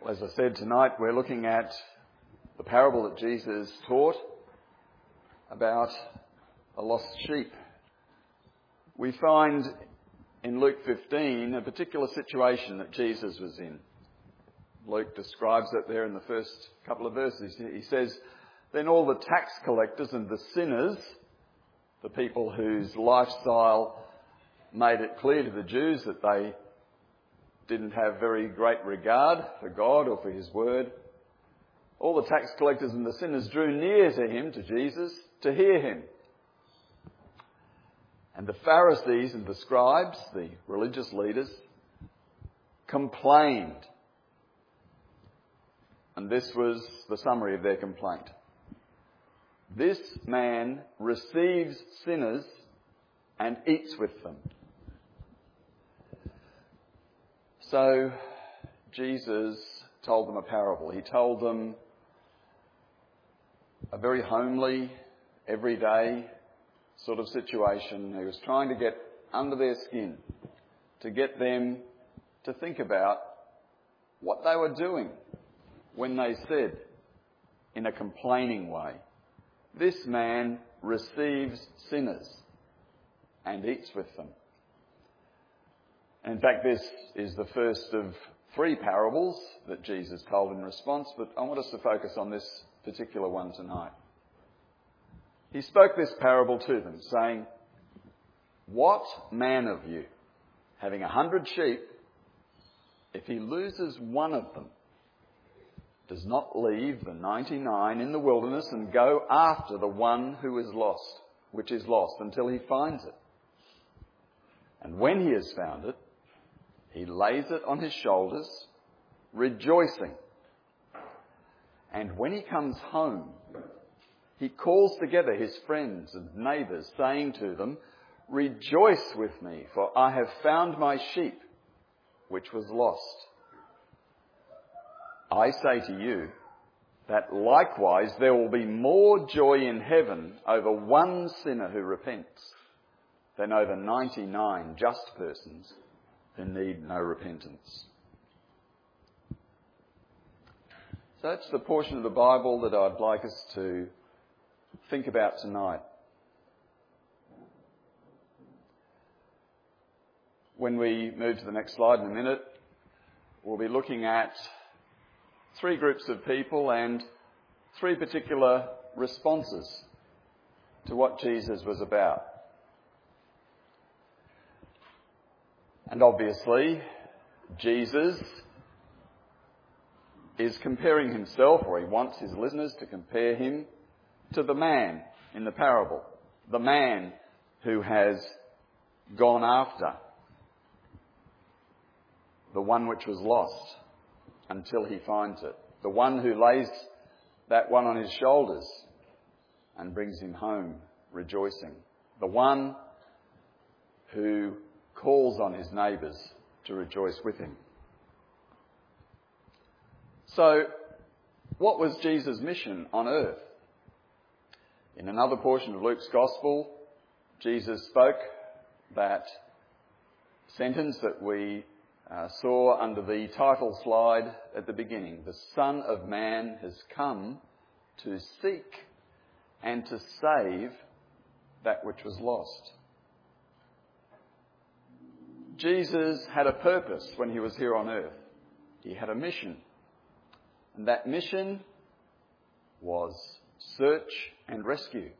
Well, as I said, tonight we're looking at the parable that Jesus taught about a lost sheep. We find in Luke 15 a particular situation that Jesus was in. Luke describes it there in the first couple of verses. He says, "Then all the tax collectors and the sinners," the people whose lifestyle made it clear to the Jews that they didn't have very great regard for God or for his word, all the tax collectors and the sinners drew near to him, to Jesus, to hear him. And the Pharisees and the scribes, the religious leaders, complained. And this was the summary of their complaint. "This man receives sinners and eats with them." So Jesus told them a parable. He told them a very homely, everyday sort of situation. He was trying to get under their skin, to get them to think about what they were doing when they said, in a complaining way, "This man receives sinners and eats with them." In fact, this is the first of 3 parables that Jesus told in response, but I want us to focus on this particular one tonight. He spoke this parable to them, saying, "What man of you, having 100 sheep, if he loses one of them, does not leave the 99 in the wilderness and go after the one which is lost, until he finds it? And when he has found it, he lays it on his shoulders, rejoicing. And when he comes home, he calls together his friends and neighbours, saying to them, 'Rejoice with me, for I have found my sheep, which was lost.' I say to you that likewise there will be more joy in heaven over one sinner who repents than over 99 just persons who need no repentance." So that's the portion of the Bible that I'd like us to think about tonight. When we move to the next slide in a minute, we'll be looking at 3 groups of people and 3 particular responses to what Jesus was about. And obviously, Jesus is comparing himself, or he wants his listeners to compare him to the man in the parable. The man who has gone after the one which was lost until he finds it. The one who lays that one on his shoulders and brings him home rejoicing. The one who calls on his neighbours to rejoice with him. So, what was Jesus' mission on earth? In another portion of Luke's Gospel, Jesus spoke that sentence that we saw under the title slide at the beginning. The Son of Man has come to seek and to save that which was lost. Jesus had a purpose when he was here on earth. He had a mission. And that mission was search and rescue.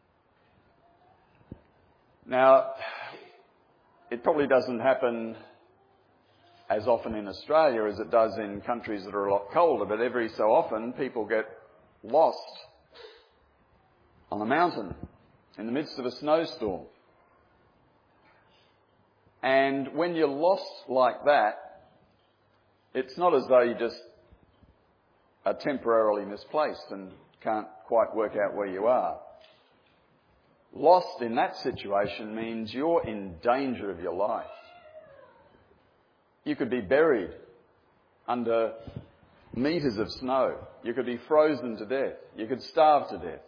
Now, it probably doesn't happen as often in Australia as it does in countries that are a lot colder, but every so often people get lost on a mountain in the midst of a snowstorm. And when you're lost like that, it's not as though you just are temporarily misplaced and can't quite work out where you are. Lost in that situation means you're in danger of your life. You could be buried under metres of snow. You could be frozen to death. You could starve to death.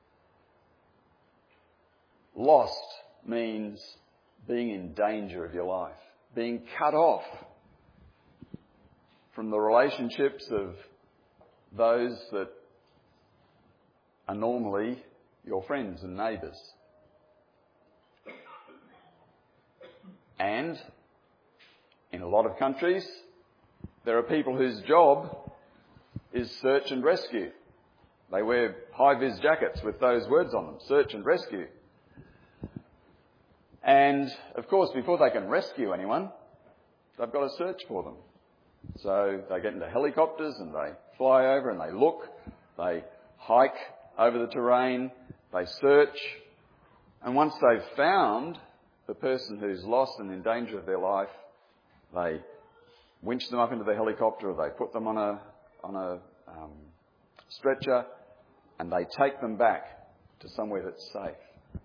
Lost means being in danger of your life, being cut off from the relationships of those that are normally your friends and neighbours. And in a lot of countries, there are people whose job is search and rescue. They wear high-vis jackets with those words on them, search and rescue. And, of course, before they can rescue anyone, they've got to search for them. So they get into helicopters and they fly over and they look, they hike over the terrain, they search, and once they've found the person who's lost and in danger of their life, they winch them up into the helicopter, or they put them on a stretcher, and they take them back to somewhere that's safe.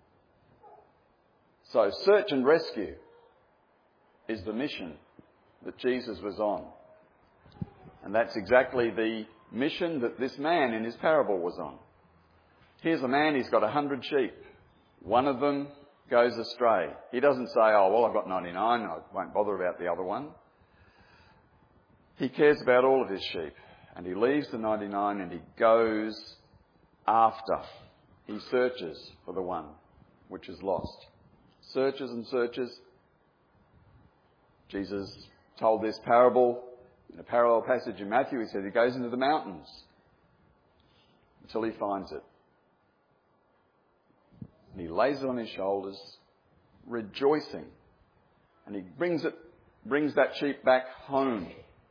So search and rescue is the mission that Jesus was on. And that's exactly the mission that this man in his parable was on. Here's a man, he's got 100 sheep. One of them goes astray. He doesn't say, oh, well, I've got 99, I won't bother about the other one. He cares about all of his sheep. And he leaves the 99 and he goes after. He searches for the one which is lost. Searches and searches. Jesus told this parable in a parallel passage in Matthew. He said he goes into the mountains until he finds it. And he lays it on his shoulders, rejoicing. And he brings that sheep back home.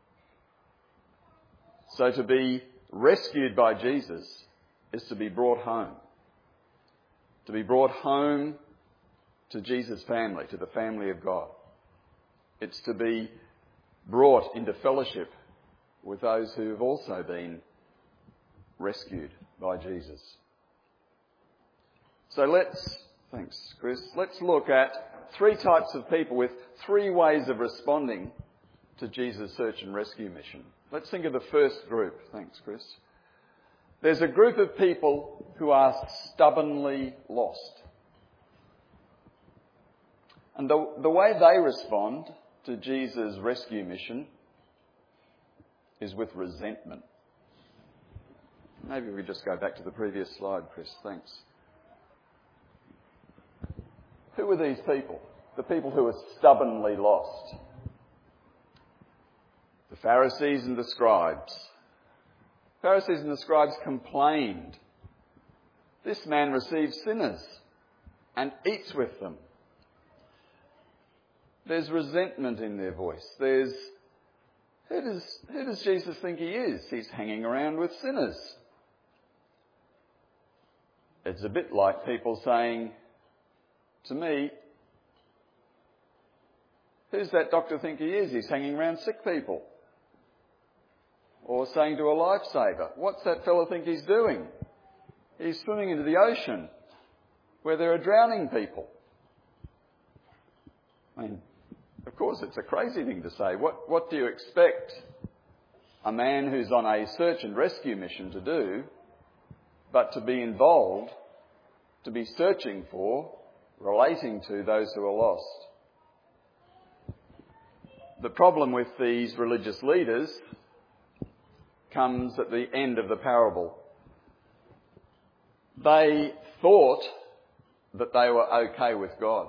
So to be rescued by Jesus is to be brought home. To be brought home to Jesus' family, to the family of God. It's to be brought into fellowship with those who have also been rescued by Jesus. So thanks Chris, let's look at 3 types of people with 3 ways of responding to Jesus' search and rescue mission. Let's think of the first group. Thanks Chris. There's a group of people who are stubbornly lost. And the way they respond to Jesus' rescue mission is with resentment. Maybe we just go back to the previous slide, Chris. Thanks. Who are these people? The people who are stubbornly lost. The Pharisees and the scribes. Pharisees and the scribes complained. This man receives sinners and eats with them. There's resentment in their voice. Who does Jesus think he is? He's hanging around with sinners. It's a bit like people saying to me, who's that doctor think he is? He's hanging around sick people. Or saying to a lifesaver, what's that fellow think he's doing? He's swimming into the ocean where there are drowning people. I mean, of course, it's a crazy thing to say. What do you expect a man who's on a search and rescue mission to do, but to be involved, to be searching for, relating to those who are lost? The problem with these religious leaders comes at the end of the parable. They thought that they were okay with God.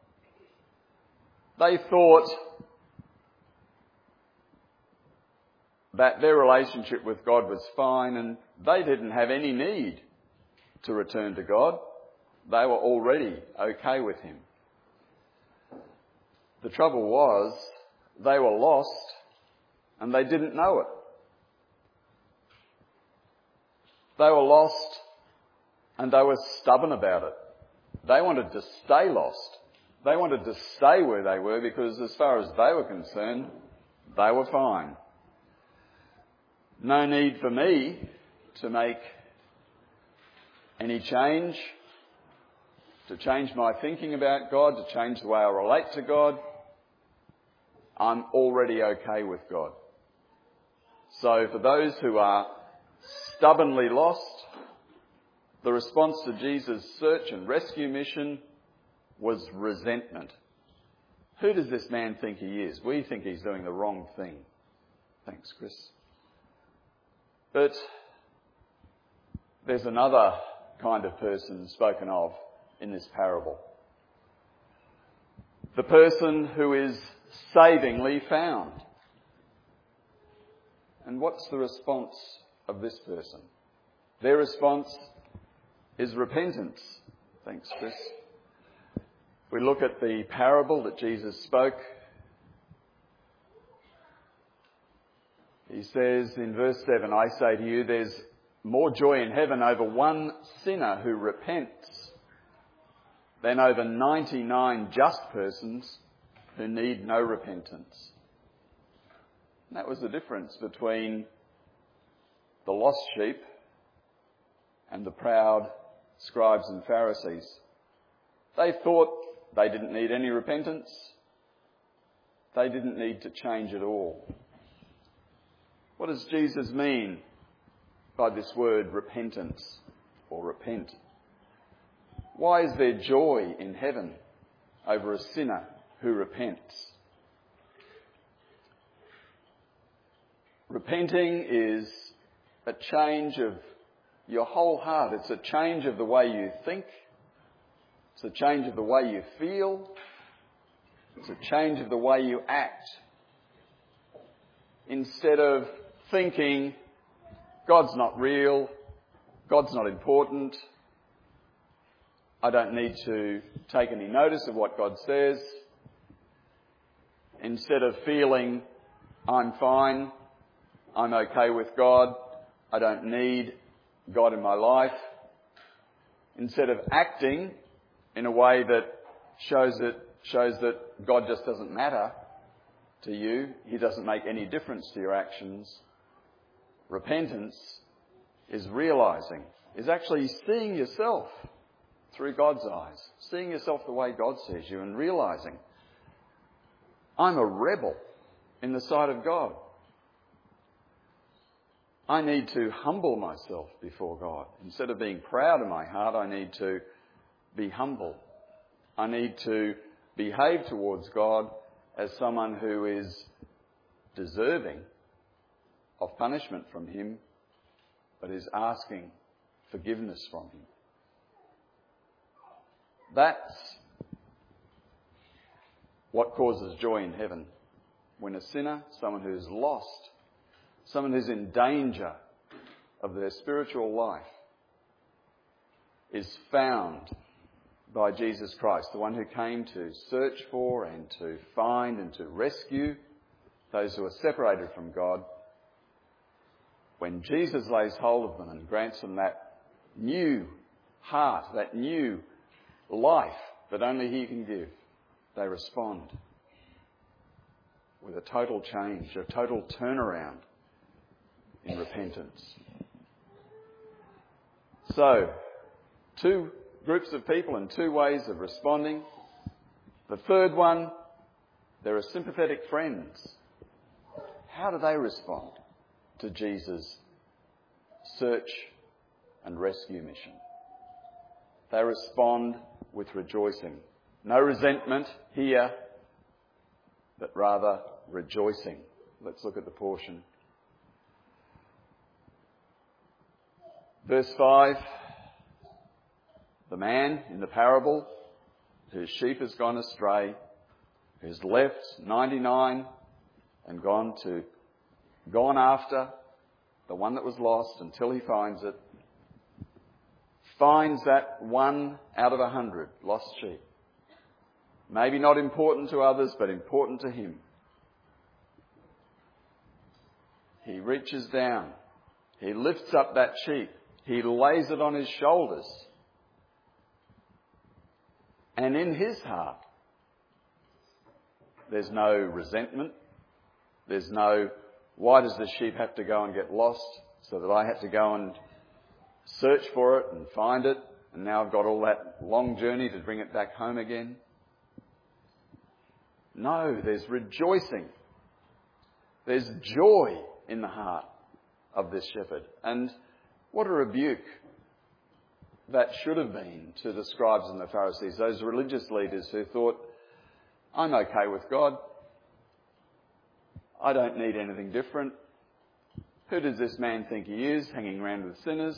They thought that their relationship with God was fine and they didn't have any need to return to God. They were already okay with him. The trouble was they were lost and they didn't know it. They were lost and they were stubborn about it. They wanted to stay lost. They wanted to stay where they were because as far as they were concerned, they were fine. No need for me to make any change, to change my thinking about God, to change the way I relate to God. I'm already okay with God. So for those who are stubbornly lost, the response to Jesus' search and rescue mission was resentment. Who does this man think he is? We think he's doing the wrong thing. Thanks, Chris. But there's another kind of person spoken of in this parable. The person who is savingly found. And what's the response of this person? Their response is repentance. Thanks, Chris. We look at the parable that Jesus spoke. He says in verse 7, I say to you, there's more joy in heaven over one sinner who repents than over 99 just persons who need no repentance. And that was the difference between the lost sheep and the proud scribes and Pharisees. They thought they didn't need any repentance. They didn't need to change at all. What does Jesus mean by this word repentance or repent? Why is there joy in heaven over a sinner who repents? Repenting is a change of your whole heart. It's a change of the way you think. It's a change of the way you feel. It's a change of the way you act. Instead of thinking, God's not real, God's not important, I don't need to take any notice of what God says. Instead of feeling, I'm fine, I'm okay with God, I don't need God in my life. Instead of acting in a way that shows that God just doesn't matter to you, He doesn't make any difference to your actions. Repentance is realising, is actually seeing yourself through God's eyes, seeing yourself the way God sees you and realising, I'm a rebel in the sight of God. I need to humble myself before God. Instead of being proud in my heart, I need to be humble. I need to behave towards God as someone who is deserving of punishment from Him, but is asking forgiveness from Him. That's what causes joy in heaven. When a sinner, someone who's lost, someone who's in danger of their spiritual life, is found by Jesus Christ, the one who came to search for and to find and to rescue those who are separated from God. When Jesus lays hold of them and grants them that new heart, that new life that only He can give, they respond with a total change, a total turnaround in repentance. So, two groups of people and two ways of responding. The third one, there are sympathetic friends. How do they respond to Jesus' search and rescue mission? They respond with rejoicing. No resentment here, but rather rejoicing. Let's look at the portion. Verse 5, the man in the parable whose sheep has gone astray, who's left 99 and gone after the one that was lost until he finds it, finds that one out of 100 lost sheep. Maybe not important to others, but important to him. He reaches down. He lifts up that sheep. He lays it on his shoulders. And in his heart, there's no resentment. There's no, why does the sheep have to go and get lost so that I have to go and search for it and find it, and now I've got all that long journey to bring it back home again? No, there's rejoicing. There's joy in the heart of this shepherd. And what a rebuke that should have been to the scribes and the Pharisees, those religious leaders who thought, I'm okay with God. I don't need anything different. Who does this man think he is, hanging around with sinners?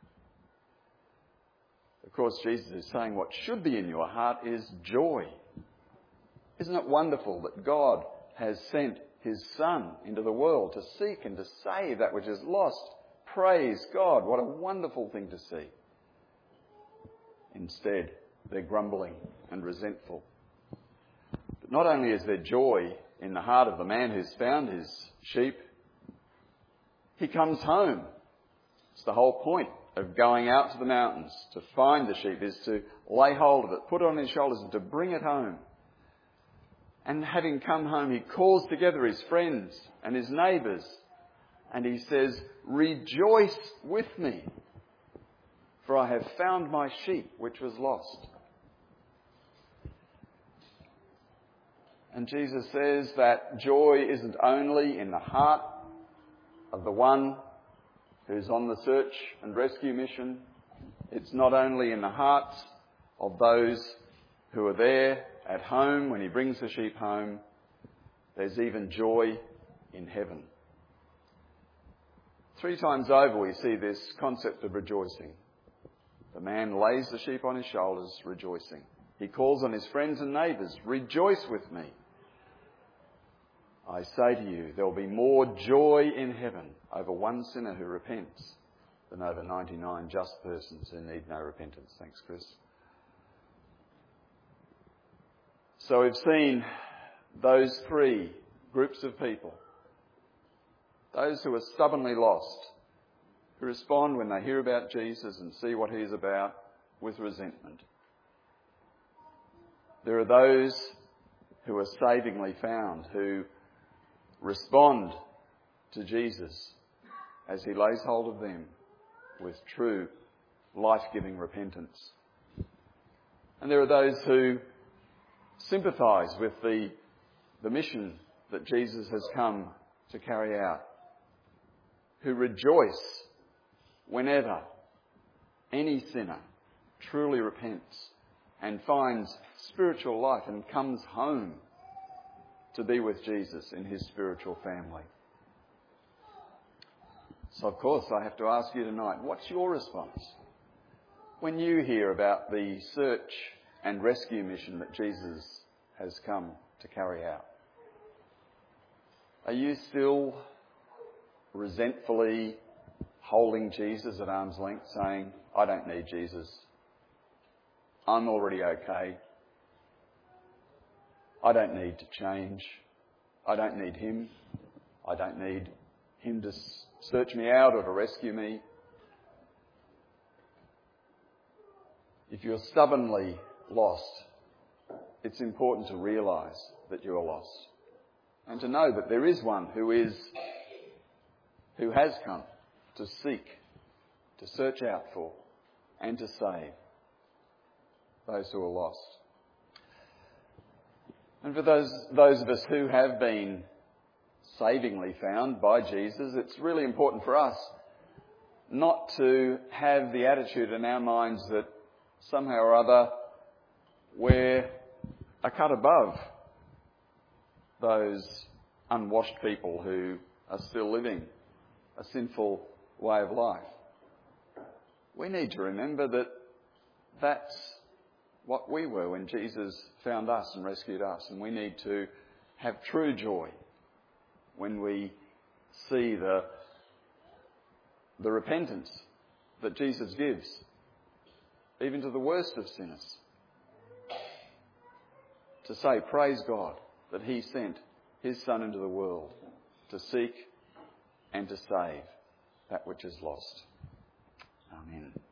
Of course, Jesus is saying what should be in your heart is joy. Isn't it wonderful that God has sent his Son into the world to seek and to save that which is lost? Praise God. What a wonderful thing to see. Instead, they're grumbling and resentful. But not only is there joy in the heart of the man who's found his sheep, he comes home. It's the whole point of going out to the mountains to find the sheep, is to lay hold of it, put it on his shoulders and to bring it home. And having come home, he calls together his friends and his neighbours and he says, "Rejoice with me, for I have found my sheep which was lost." And Jesus says that joy isn't only in the heart of the one who's on the search and rescue mission. It's not only in the hearts of those who are there at home when he brings the sheep home. There's even joy in heaven. 3 times over we see this concept of rejoicing. The man lays the sheep on his shoulders, rejoicing. He calls on his friends and neighbours, "Rejoice with me." I say to you, there will be more joy in heaven over one sinner who repents than over 99 just persons who need no repentance. Thanks, Chris. So we've seen those 3 groups of people. Those who are stubbornly lost, who respond when they hear about Jesus and see what he is about with resentment. There are those who are savingly found, who respond to Jesus as he lays hold of them with true life-giving repentance. And there are those who sympathise with the mission that Jesus has come to carry out, who rejoice whenever any sinner truly repents and finds spiritual life and comes home to be with Jesus in his spiritual family. So of course I have to ask you tonight, what's your response when you hear about the search and rescue mission that Jesus has come to carry out? Are you still resentfully holding Jesus at arm's length, saying, "I don't need Jesus. I'm already okay. I don't need to change. I don't need him. I don't need him to search me out or to rescue me"? If you're stubbornly lost, it's important to realise that you are lost and to know that there is one who has come to seek, to search out for and to save those who are lost. And for those of us who have been savingly found by Jesus, it's really important for us not to have the attitude in our minds that somehow or other we're a cut above those unwashed people who are still living a sinful way of life. We need to remember that that's what we were when Jesus found us and rescued us. And we need to have true joy when we see the repentance that Jesus gives, even to the worst of sinners. To say, praise God that he sent his Son into the world to seek and to save that which is lost. Amen.